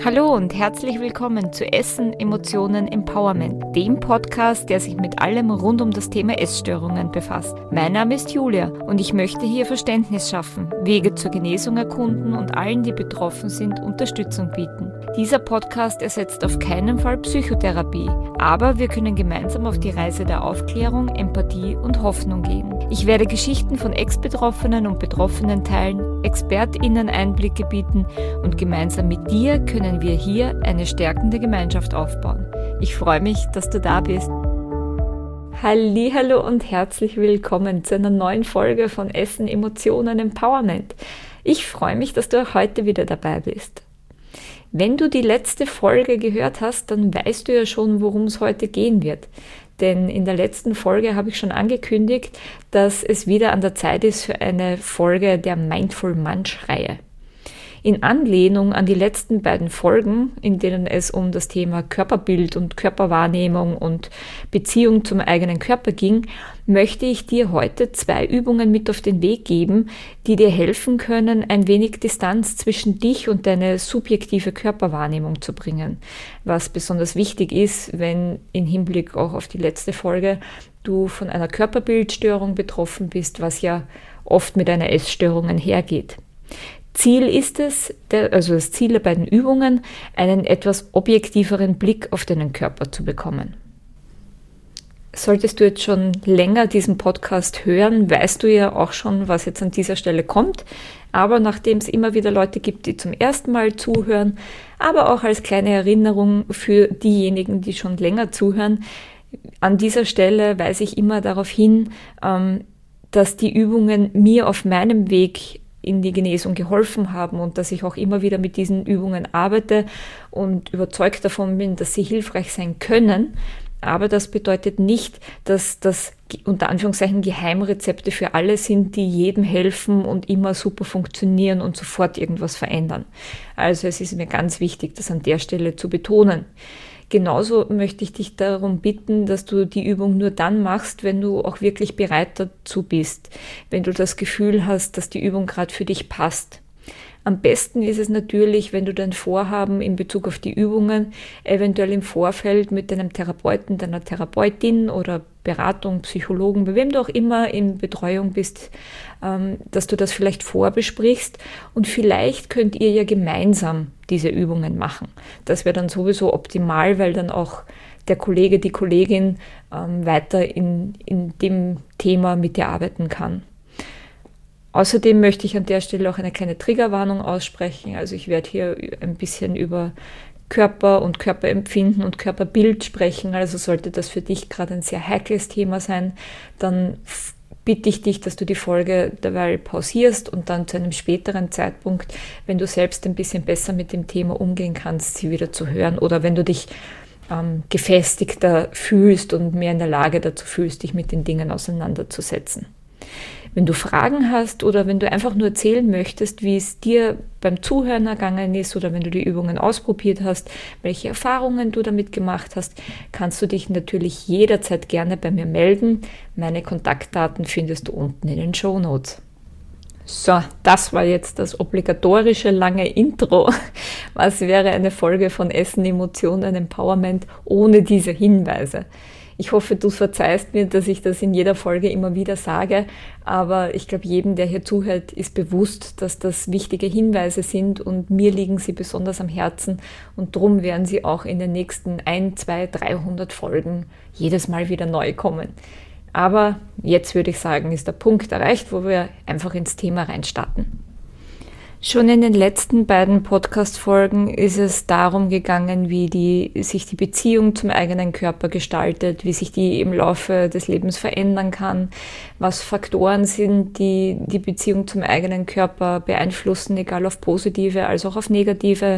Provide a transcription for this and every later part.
Hallo und herzlich willkommen zu Essen, Emotionen, Empowerment, dem Podcast, der sich mit allem rund um das Thema Essstörungen befasst. Mein Name ist Julia und ich möchte hier Verständnis schaffen, Wege zur Genesung erkunden und allen, die betroffen sind, Unterstützung bieten. Dieser Podcast ersetzt auf keinen Fall Psychotherapie, aber wir können gemeinsam auf die Reise der Aufklärung, Empathie und Hoffnung gehen. Ich werde Geschichten von Ex-Betroffenen und Betroffenen teilen, ExpertInnen Einblicke bieten und gemeinsam mit dir können wir hier eine stärkende Gemeinschaft aufbauen. Ich freue mich, dass du da bist. Hallihallo und herzlich willkommen zu einer neuen Folge von Essen, Emotionen, Empowerment. Ich freue mich, dass du auch heute wieder dabei bist. Wenn du die letzte Folge gehört hast, dann weißt du ja schon, worum es heute gehen wird. Denn in der letzten Folge habe ich schon angekündigt, dass es wieder an der Zeit ist für eine Folge der Mindful Munch-Reihe. In Anlehnung an die letzten beiden Folgen, in denen es um das Thema Körperbild und Körperwahrnehmung und Beziehung zum eigenen Körper ging, möchte ich dir heute 2 Übungen mit auf den Weg geben, die dir helfen können, ein wenig Distanz zwischen dich und deine subjektive Körperwahrnehmung zu bringen. Was besonders wichtig ist, wenn im Hinblick auch auf die letzte Folge du von einer Körperbildstörung betroffen bist, was ja oft mit einer Essstörung einhergeht. Ziel ist es, also das Ziel der beiden Übungen, einen etwas objektiveren Blick auf deinen Körper zu bekommen. Solltest du jetzt schon länger diesen Podcast hören, weißt du ja auch schon, was jetzt an dieser Stelle kommt. Aber nachdem es immer wieder Leute gibt, die zum ersten Mal zuhören, aber auch als kleine Erinnerung für diejenigen, die schon länger zuhören, an dieser Stelle weise ich immer darauf hin, dass die Übungen mir auf meinem Weg in die Genesung geholfen haben und dass ich auch immer wieder mit diesen Übungen arbeite und überzeugt davon bin, dass sie hilfreich sein können. Aber das bedeutet nicht, dass das unter Anführungszeichen Geheimrezepte für alle sind, die jedem helfen und immer super funktionieren und sofort irgendwas verändern. Also es ist mir ganz wichtig, das an der Stelle zu betonen. Genauso möchte ich dich darum bitten, dass du die Übung nur dann machst, wenn du auch wirklich bereit dazu bist, wenn du das Gefühl hast, dass die Übung gerade für dich passt. Am besten ist es natürlich, wenn du dein Vorhaben in Bezug auf die Übungen eventuell im Vorfeld mit deinem Therapeuten, deiner Therapeutin oder Beratung, Psychologen, bei wem du auch immer in Betreuung bist, dass du das vielleicht vorbesprichst und vielleicht könnt ihr ja gemeinsam diese Übungen machen. Das wäre dann sowieso optimal, weil dann auch der Kollege, die Kollegin weiter in dem Thema mit dir arbeiten kann. Außerdem möchte ich an der Stelle auch eine kleine Triggerwarnung aussprechen. Also ich werde hier ein bisschen über Körper und Körperempfinden und Körperbild sprechen. Also sollte das für dich gerade ein sehr heikles Thema sein, dann bitte ich dich, dass du die Folge dabei pausierst und dann zu einem späteren Zeitpunkt, wenn du selbst ein bisschen besser mit dem Thema umgehen kannst, sie wieder zu hören oder wenn du dich gefestigter fühlst und mehr in der Lage dazu fühlst, dich mit den Dingen auseinanderzusetzen. Wenn du Fragen hast oder wenn du einfach nur erzählen möchtest, wie es dir beim Zuhören ergangen ist oder wenn du die Übungen ausprobiert hast, welche Erfahrungen du damit gemacht hast, kannst du dich natürlich jederzeit gerne bei mir melden. Meine Kontaktdaten findest du unten in den Shownotes. So, das war jetzt das obligatorische lange Intro. Was wäre eine Folge von Essen, Emotionen, Empowerment ohne diese Hinweise? Ich hoffe, du verzeihst mir, dass ich das in jeder Folge immer wieder sage, aber ich glaube, jedem, der hier zuhört, ist bewusst, dass das wichtige Hinweise sind und mir liegen sie besonders am Herzen und darum werden sie auch in den nächsten 1, 2, 300 Folgen jedes Mal wieder neu kommen. Aber jetzt würde ich sagen, ist der Punkt erreicht, wo wir einfach ins Thema reinstarten. Schon in den letzten beiden Podcast-Folgen ist es darum gegangen, wie sich die Beziehung zum eigenen Körper gestaltet, wie sich die im Laufe des Lebens verändern kann, was Faktoren sind, die die Beziehung zum eigenen Körper beeinflussen, egal auf positive als auch auf negative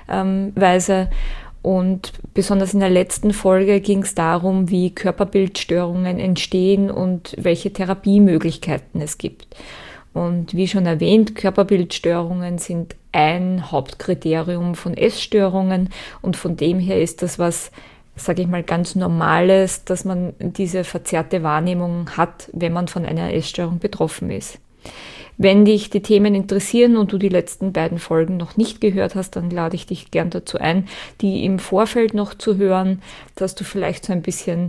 Weise. Und besonders in der letzten Folge ging es darum, wie Körperbildstörungen entstehen und welche Therapiemöglichkeiten es gibt. Und wie schon erwähnt, Körperbildstörungen sind ein Hauptkriterium von Essstörungen und von dem her ist das was, sage ich mal, ganz Normales, dass man diese verzerrte Wahrnehmung hat, wenn man von einer Essstörung betroffen ist. Wenn dich die Themen interessieren und du die letzten beiden Folgen noch nicht gehört hast, dann lade ich dich gern dazu ein, die im Vorfeld noch zu hören, dass du vielleicht so ein bisschen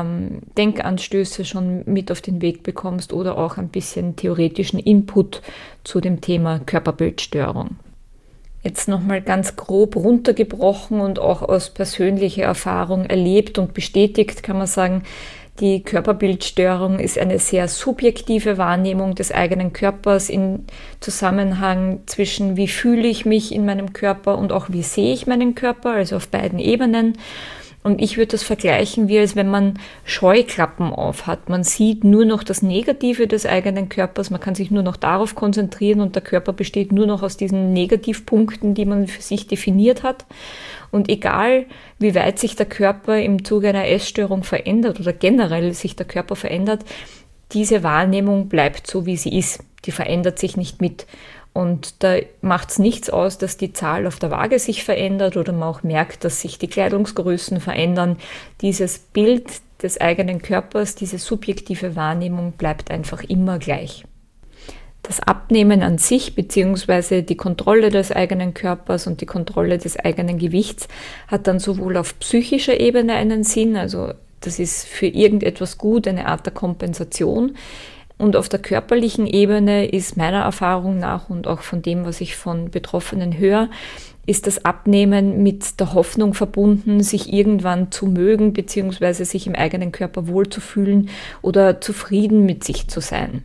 Denkanstöße schon mit auf den Weg bekommst oder auch ein bisschen theoretischen Input zu dem Thema Körperbildstörung. Jetzt nochmal ganz grob runtergebrochen und auch aus persönlicher Erfahrung erlebt und bestätigt, kann man sagen, die Körperbildstörung ist eine sehr subjektive Wahrnehmung des eigenen Körpers im Zusammenhang zwischen wie fühle ich mich in meinem Körper und auch wie sehe ich meinen Körper, also auf beiden Ebenen. Und ich würde das vergleichen, wie als wenn man Scheuklappen auf hat. Man sieht nur noch das Negative des eigenen Körpers, man kann sich nur noch darauf konzentrieren und der Körper besteht nur noch aus diesen Negativpunkten, die man für sich definiert hat. Und egal, wie weit sich der Körper im Zuge einer Essstörung verändert oder generell sich der Körper verändert, diese Wahrnehmung bleibt so, wie sie ist. Die verändert sich nicht mit. Und da macht es nichts aus, dass die Zahl auf der Waage sich verändert oder man auch merkt, dass sich die Kleidungsgrößen verändern. Dieses Bild des eigenen Körpers, diese subjektive Wahrnehmung bleibt einfach immer gleich. Das Abnehmen an sich bzw. die Kontrolle des eigenen Körpers und die Kontrolle des eigenen Gewichts hat dann sowohl auf psychischer Ebene einen Sinn, also das ist für irgendetwas gut, eine Art der Kompensation. Und auf der körperlichen Ebene ist meiner Erfahrung nach und auch von dem, was ich von Betroffenen höre, ist das Abnehmen mit der Hoffnung verbunden, sich irgendwann zu mögen bzw. sich im eigenen Körper wohlzufühlen oder zufrieden mit sich zu sein.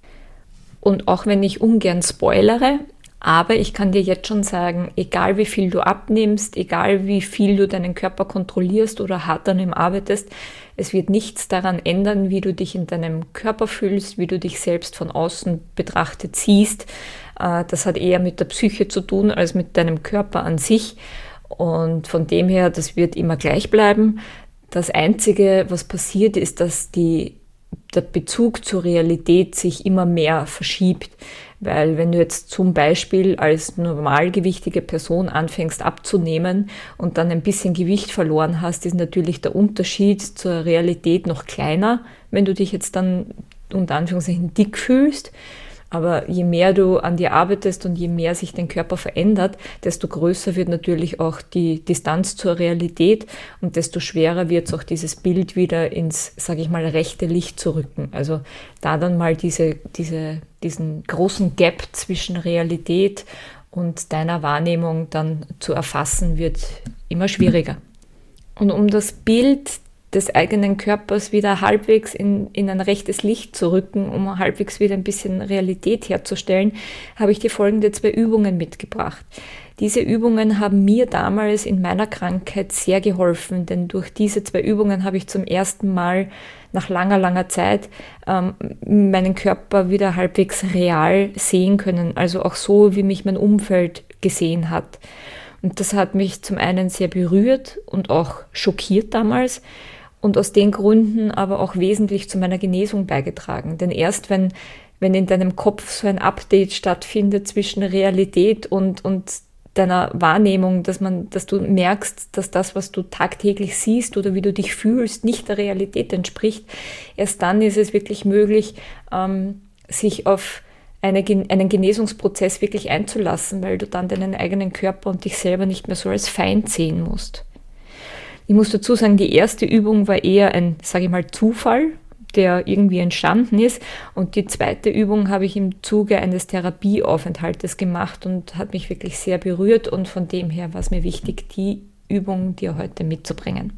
Und auch wenn ich ungern spoilere, aber ich kann dir jetzt schon sagen, egal wie viel du abnimmst, egal wie viel du deinen Körper kontrollierst oder hart an ihm arbeitest, es wird nichts daran ändern, wie du dich in deinem Körper fühlst, wie du dich selbst von außen betrachtet siehst. Das hat eher mit der Psyche zu tun als mit deinem Körper an sich. Und von dem her, das wird immer gleich bleiben. Das Einzige, was passiert, ist, dass der Bezug zur Realität sich immer mehr verschiebt. Weil wenn du jetzt zum Beispiel als normalgewichtige Person anfängst abzunehmen und dann ein bisschen Gewicht verloren hast, ist natürlich der Unterschied zur Realität noch kleiner, wenn du dich jetzt dann unter Anführungszeichen dick fühlst. Aber je mehr du an dir arbeitest und je mehr sich dein Körper verändert, desto größer wird natürlich auch die Distanz zur Realität und desto schwerer wird es auch dieses Bild wieder ins, sage ich mal, rechte Licht zu rücken. Also da dann mal diesen großen Gap zwischen Realität und deiner Wahrnehmung dann zu erfassen, wird immer schwieriger. Und um das Bild des eigenen Körpers wieder halbwegs in ein rechtes Licht zu rücken, um halbwegs wieder ein bisschen Realität herzustellen, habe ich dir folgende 2 Übungen mitgebracht. Diese Übungen haben mir damals in meiner Krankheit sehr geholfen, denn durch diese 2 Übungen habe ich zum ersten Mal nach langer, langer Zeit meinen Körper wieder halbwegs real sehen können, also auch so, wie mich mein Umfeld gesehen hat. Und das hat mich zum einen sehr berührt und auch schockiert damals, und aus den Gründen aber auch wesentlich zu meiner Genesung beigetragen. Denn erst wenn in deinem Kopf so ein Update stattfindet zwischen Realität und deiner Wahrnehmung, dass du merkst, dass das, was du tagtäglich siehst oder wie du dich fühlst, nicht der Realität entspricht, erst dann ist es wirklich möglich, sich auf einen Genesungsprozess wirklich einzulassen, weil du dann deinen eigenen Körper und dich selber nicht mehr so als Feind sehen musst. Ich muss dazu sagen, die erste Übung war eher ein, sage ich mal, Zufall, der irgendwie entstanden ist. Und die zweite Übung habe ich im Zuge eines Therapieaufenthaltes gemacht und hat mich wirklich sehr berührt. Und von dem her war es mir wichtig, die Übung dir heute mitzubringen.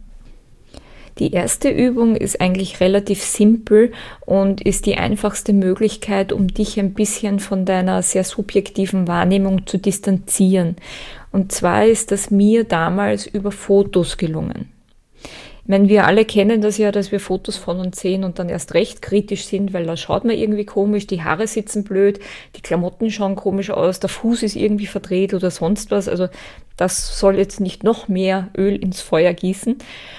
Die erste Übung ist eigentlich relativ simpel und ist die einfachste Möglichkeit, um dich ein bisschen von deiner sehr subjektiven Wahrnehmung zu distanzieren. Und zwar ist das mir damals über Fotos gelungen. Ich meine, wir alle kennen das ja, dass wir Fotos von uns sehen und dann erst recht kritisch sind, weil da schaut man irgendwie komisch, die Haare sitzen blöd, die Klamotten schauen komisch aus, der Fuß ist irgendwie verdreht oder sonst was. Also das soll jetzt nicht noch mehr Öl ins Feuer gießen.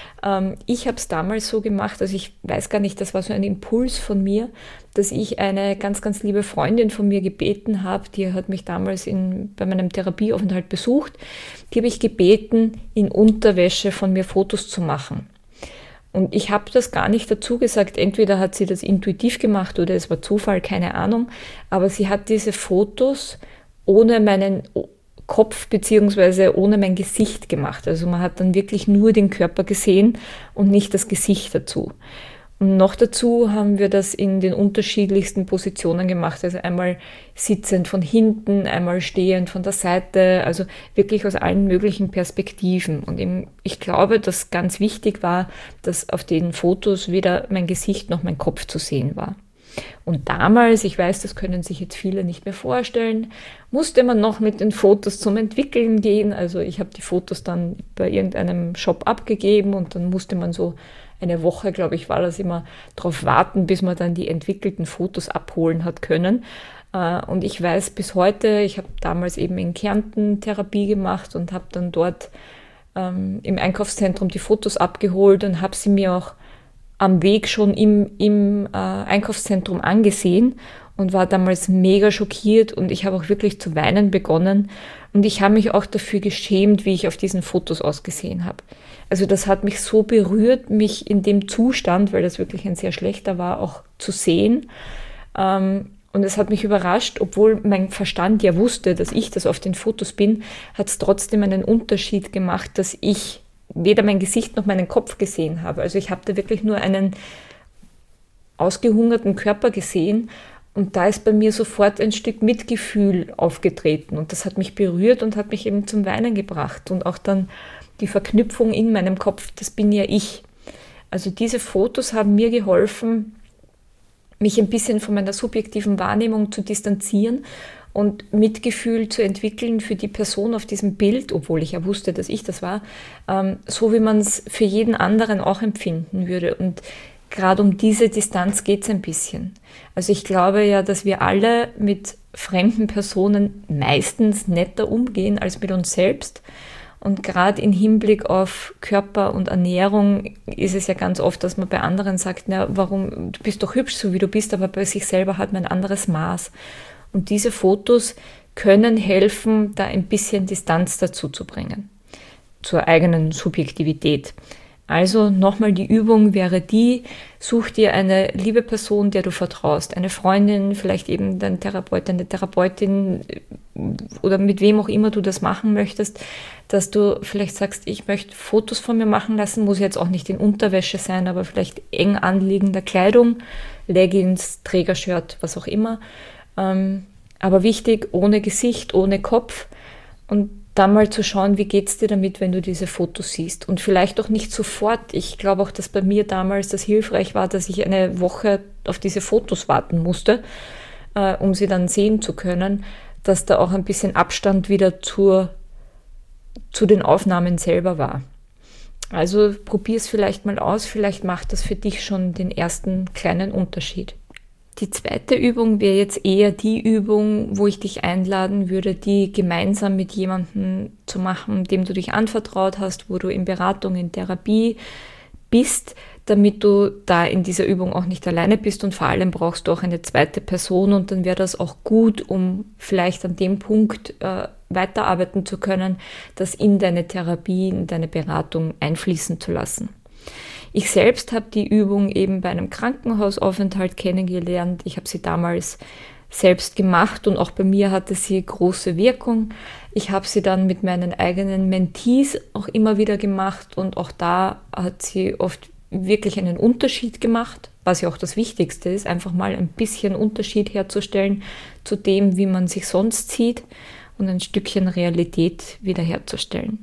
Ich habe es damals so gemacht, also ich weiß gar nicht, das war so ein Impuls von mir, dass ich eine ganz, ganz liebe Freundin von mir gebeten habe, die hat mich damals bei meinem Therapieaufenthalt besucht, die habe ich gebeten, in Unterwäsche von mir Fotos zu machen. Und ich habe das gar nicht dazu gesagt, entweder hat sie das intuitiv gemacht oder es war Zufall, keine Ahnung, aber sie hat diese Fotos ohne meinen Kopf bzw. ohne mein Gesicht gemacht. Also man hat dann wirklich nur den Körper gesehen und nicht das Gesicht dazu. Und noch dazu haben wir das in den unterschiedlichsten Positionen gemacht. Also einmal sitzend von hinten, einmal stehend von der Seite, also wirklich aus allen möglichen Perspektiven. Und eben, ich glaube, dass ganz wichtig war, dass auf den Fotos weder mein Gesicht noch mein Kopf zu sehen war. Und damals, ich weiß, das können sich jetzt viele nicht mehr vorstellen, musste man noch mit den Fotos zum Entwickeln gehen. Also ich habe die Fotos dann bei irgendeinem Shop abgegeben und dann musste man so eine Woche, glaube ich, war das immer, darauf warten, bis man dann die entwickelten Fotos abholen hat können. Und ich weiß bis heute, ich habe damals eben in Kärnten Therapie gemacht und habe dann dort im Einkaufszentrum die Fotos abgeholt und habe sie mir auch am Weg schon im Einkaufszentrum angesehen und war damals mega schockiert und ich habe auch wirklich zu weinen begonnen und ich habe mich auch dafür geschämt, wie ich auf diesen Fotos ausgesehen habe. Also das hat mich so berührt, mich in dem Zustand, weil das wirklich ein sehr schlechter war, auch zu sehen. Und es hat mich überrascht, obwohl mein Verstand ja wusste, dass ich das auf den Fotos bin, hat es trotzdem einen Unterschied gemacht, dass ich weder mein Gesicht noch meinen Kopf gesehen habe. Also ich habe da wirklich nur einen ausgehungerten Körper gesehen und da ist bei mir sofort ein Stück Mitgefühl aufgetreten und das hat mich berührt und hat mich eben zum Weinen gebracht und auch dann die Verknüpfung in meinem Kopf, das bin ja ich. Also diese Fotos haben mir geholfen, mich ein bisschen von meiner subjektiven Wahrnehmung zu distanzieren und Mitgefühl zu entwickeln für die Person auf diesem Bild, obwohl ich ja wusste, dass ich das war, so wie man es für jeden anderen auch empfinden würde. Und gerade um diese Distanz geht es ein bisschen. Also ich glaube ja, dass wir alle mit fremden Personen meistens netter umgehen als mit uns selbst. Und gerade im Hinblick auf Körper und Ernährung ist es ja ganz oft, dass man bei anderen sagt, na, warum, du bist doch hübsch, so wie du bist, aber bei sich selber hat man ein anderes Maß. Und diese Fotos können helfen, da ein bisschen Distanz dazu zu bringen, zur eigenen Subjektivität. Also nochmal die Übung wäre die, such dir eine liebe Person, der du vertraust, eine Freundin, vielleicht eben dein Therapeut, eine Therapeutin oder mit wem auch immer du das machen möchtest, dass du vielleicht sagst, ich möchte Fotos von mir machen lassen, muss jetzt auch nicht in Unterwäsche sein, aber vielleicht eng anliegender Kleidung, Leggings, Trägershirt, was auch immer. Aber wichtig, ohne Gesicht, ohne Kopf und dann mal zu schauen, wie geht's dir damit, wenn du diese Fotos siehst. Und vielleicht auch nicht sofort. Ich glaube auch, dass bei mir damals das hilfreich war, dass ich eine Woche auf diese Fotos warten musste, um sie dann sehen zu können, dass da auch ein bisschen Abstand wieder zu den Aufnahmen selber war. Also probier es vielleicht mal aus, vielleicht macht das für dich schon den ersten kleinen Unterschied. Die zweite Übung wäre jetzt eher die Übung, wo ich dich einladen würde, die gemeinsam mit jemandem zu machen, dem du dich anvertraut hast, wo du in Beratung, in Therapie bist, damit du da in dieser Übung auch nicht alleine bist und vor allem brauchst du auch eine zweite Person und dann wäre das auch gut, um vielleicht an dem Punkt weiterarbeiten zu können, das in deine Therapie, in deine Beratung einfließen zu lassen. Ich selbst habe die Übung eben bei einem Krankenhausaufenthalt kennengelernt. Ich habe sie damals selbst gemacht und auch bei mir hatte sie große Wirkung. Ich habe sie dann mit meinen eigenen Mentees auch immer wieder gemacht und auch da hat sie oft wirklich einen Unterschied gemacht, was ja auch das Wichtigste ist, einfach mal ein bisschen Unterschied herzustellen zu dem, wie man sich sonst sieht und ein Stückchen Realität wiederherzustellen.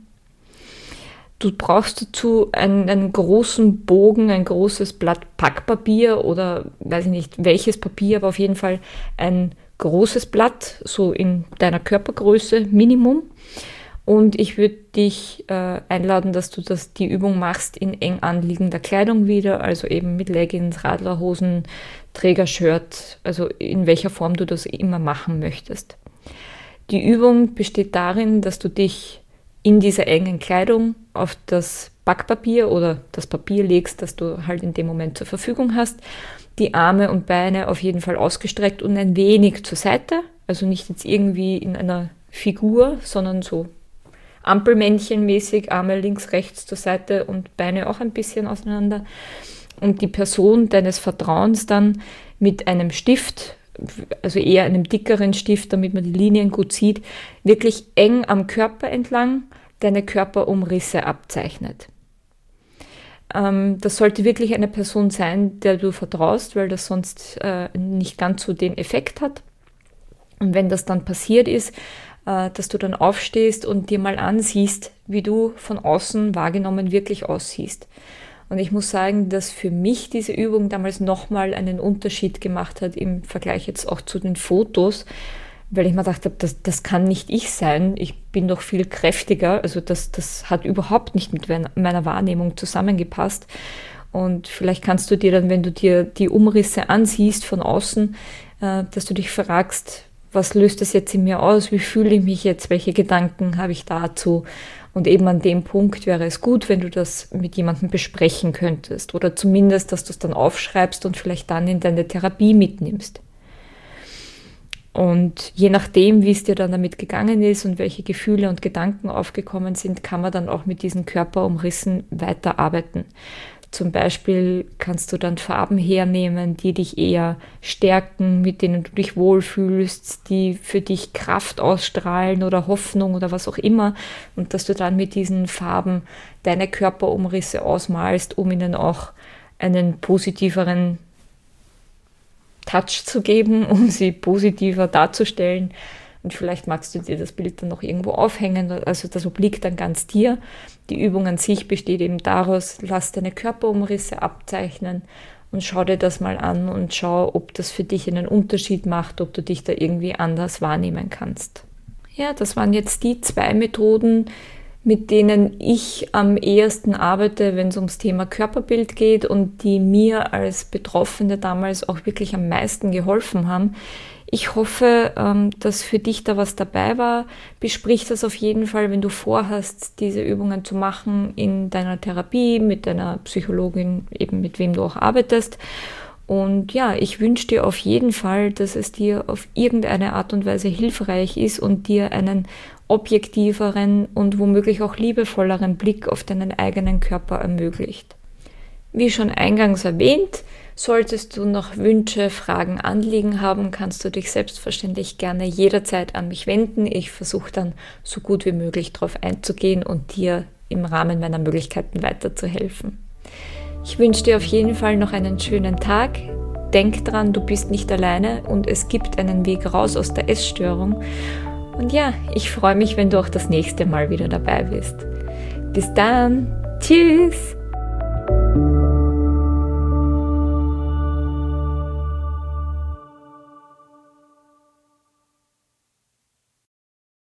Du brauchst dazu einen großen Bogen, ein großes Blatt Packpapier oder weiß ich nicht welches Papier, aber auf jeden Fall ein großes Blatt, so in deiner Körpergröße Minimum. Und ich würde dich einladen, dass du die Übung machst in eng anliegender Kleidung wieder, also eben mit Leggings, Radlerhosen, Trägershirt, also in welcher Form du das immer machen möchtest. Die Übung besteht darin, dass du dich in dieser engen Kleidung auf das Backpapier oder das Papier legst, das du halt in dem Moment zur Verfügung hast, die Arme und Beine auf jeden Fall ausgestreckt und ein wenig zur Seite, also nicht jetzt irgendwie in einer Figur, sondern so Ampelmännchenmäßig, Arme links, rechts zur Seite und Beine auch ein bisschen auseinander. Und die Person deines Vertrauens dann mit einem Stift, also eher einem dickeren Stift, damit man die Linien gut sieht, wirklich eng am Körper entlang deine Körperumrisse abzeichnet. Das sollte wirklich eine Person sein, der du vertraust, weil das sonst nicht ganz so den Effekt hat. Und wenn das dann passiert ist, dass du dann aufstehst und dir mal ansiehst, wie du von außen wahrgenommen wirklich aussiehst. Und ich muss sagen, dass für mich diese Übung damals nochmal einen Unterschied gemacht hat im Vergleich jetzt auch zu den Fotos, weil ich mir gedacht habe, das kann nicht ich sein, ich bin doch viel kräftiger, also das hat überhaupt nicht mit meiner Wahrnehmung zusammengepasst. Und vielleicht kannst du dir dann, wenn du dir die Umrisse ansiehst von außen, dass du dich fragst, was löst das jetzt in mir aus, wie fühle ich mich jetzt, welche Gedanken habe ich dazu? Und eben an dem Punkt wäre es gut, wenn du das mit jemandem besprechen könntest oder zumindest, dass du es dann aufschreibst und vielleicht dann in deine Therapie mitnimmst. Und je nachdem, wie es dir dann damit gegangen ist und welche Gefühle und Gedanken aufgekommen sind, kann man dann auch mit diesen Körperumrissen weiterarbeiten. Zum Beispiel kannst du dann Farben hernehmen, die dich eher stärken, mit denen du dich wohlfühlst, die für dich Kraft ausstrahlen oder Hoffnung oder was auch immer. Und dass du dann mit diesen Farben deine Körperumrisse ausmalst, um ihnen auch einen positiveren Touch zu geben, um sie positiver darzustellen. Und vielleicht magst du dir das Bild dann noch irgendwo aufhängen. Also das obliegt dann ganz dir. Die Übung an sich besteht eben daraus, lass deine Körperumrisse abzeichnen und schau dir das mal an und schau, ob das für dich einen Unterschied macht, ob du dich da irgendwie anders wahrnehmen kannst. Ja, das waren jetzt die 2 Methoden, mit denen ich am ehesten arbeite, wenn es ums Thema Körperbild geht und die mir als Betroffene damals auch wirklich am meisten geholfen haben. Ich hoffe, dass für dich da was dabei war. Besprich das auf jeden Fall, wenn du vorhast, diese Übungen zu machen in deiner Therapie, mit deiner Psychologin, eben mit wem du auch arbeitest. Und ja, ich wünsche dir auf jeden Fall, dass es dir auf irgendeine Art und Weise hilfreich ist und dir einen objektiveren und womöglich auch liebevolleren Blick auf deinen eigenen Körper ermöglicht. Wie schon eingangs erwähnt, solltest du noch Wünsche, Fragen, Anliegen haben, kannst du dich selbstverständlich gerne jederzeit an mich wenden. Ich versuche dann so gut wie möglich darauf einzugehen und dir im Rahmen meiner Möglichkeiten weiterzuhelfen. Ich wünsche dir auf jeden Fall noch einen schönen Tag. Denk dran, du bist nicht alleine und es gibt einen Weg raus aus der Essstörung. Und ja, ich freue mich, wenn du auch das nächste Mal wieder dabei bist. Bis dann. Tschüss.